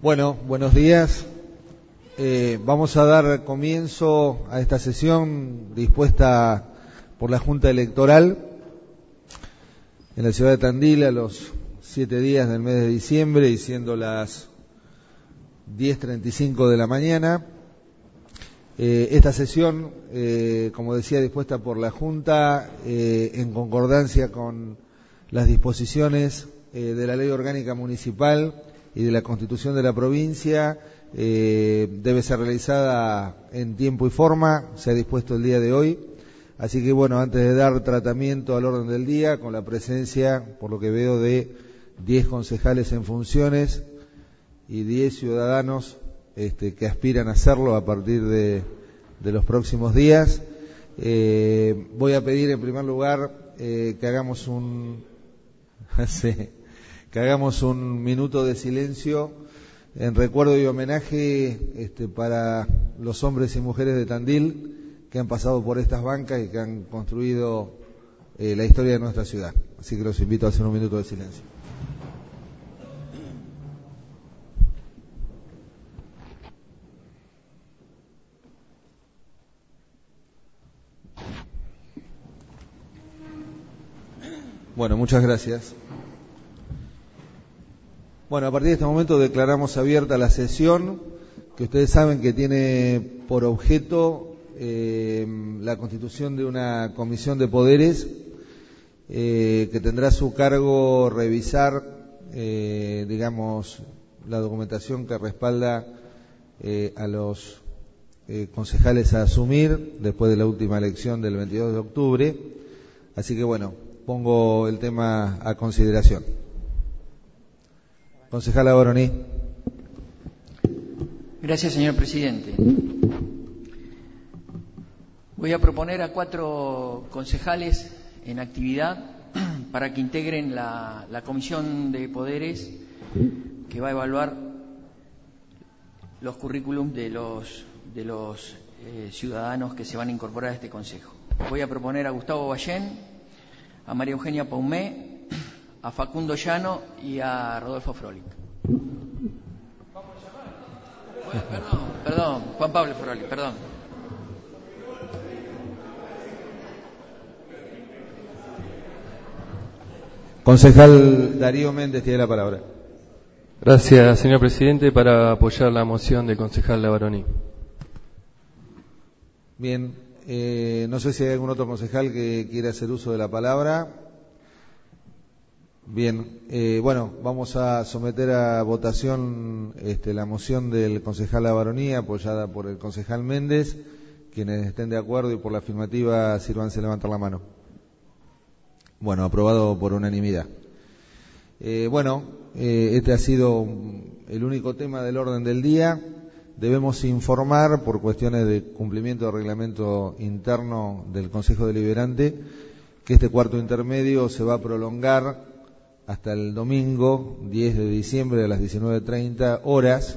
Bueno, buenos días. Vamos a dar comienzo a esta sesión dispuesta por la Junta Electoral en la ciudad de Tandil a los 7 días del mes de diciembre y siendo las 10:35 de la mañana. Esta sesión, como decía, dispuesta por la Junta en concordancia con las disposiciones de la Ley Orgánica Municipal y de la Constitución de la provincia, debe ser realizada en tiempo y forma. Se ha dispuesto el día de hoy. Así que bueno, antes de dar tratamiento al orden del día, con la presencia, por lo que veo, de 10 concejales en funciones y 10 ciudadanos que aspiran a hacerlo a partir de los próximos días, voy a pedir en primer lugar que hagamos un minuto de silencio en recuerdo y homenaje para los hombres y mujeres de Tandil que han pasado por estas bancas y que han construido la historia de nuestra ciudad. Así que los invito a hacer un minuto de silencio. Bueno, muchas gracias. Bueno, a partir de este momento declaramos abierta la sesión, que ustedes saben que tiene por objeto la constitución de una comisión de poderes que tendrá a su cargo revisar, la documentación que respalda a los concejales a asumir después de la última elección del 22 de octubre. Así que bueno, pongo el tema a consideración. Concejala Baroní. Gracias, señor presidente. Voy a proponer a 4 concejales en actividad para que integren la comisión de poderes que va a evaluar los currículums de los ciudadanos que se van a incorporar a este consejo. Voy a proponer a Gustavo Ballén, a María Eugenia Paumé, a Facundo Llano y a Rodolfo Frolik. Perdón, Juan Pablo Frolik, perdón. Concejal Darío Méndez tiene la palabra. Gracias, señor presidente, para apoyar la moción del concejal Baroní. Bien, no sé si hay algún otro concejal que quiera hacer uso de la palabra. Bien, vamos a someter a votación la moción del concejal Baroní, apoyada por el concejal Méndez. Quienes estén de acuerdo y por la afirmativa, sírvanse a levantar la mano. Bueno, aprobado por unanimidad. Este ha sido el único tema del orden del día. Debemos informar, por cuestiones de cumplimiento del reglamento interno del Consejo Deliberante, que este cuarto intermedio se va a prolongar hasta el domingo 10 de diciembre a las 19:30 horas,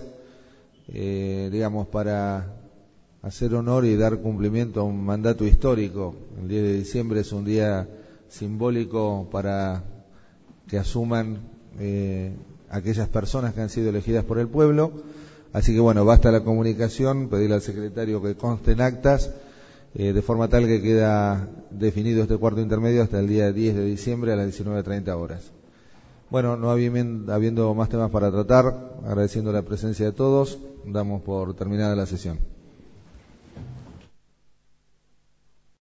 para hacer honor y dar cumplimiento a un mandato histórico. El 10 de diciembre es un día simbólico para que asuman aquellas personas que han sido elegidas por el pueblo. Así que basta la comunicación, pedirle al secretario que consten actas, de forma tal que queda definido este cuarto intermedio hasta el día 10 de diciembre a las 19:30 horas. No habiendo más temas para tratar, agradeciendo la presencia de todos, damos por terminada la sesión.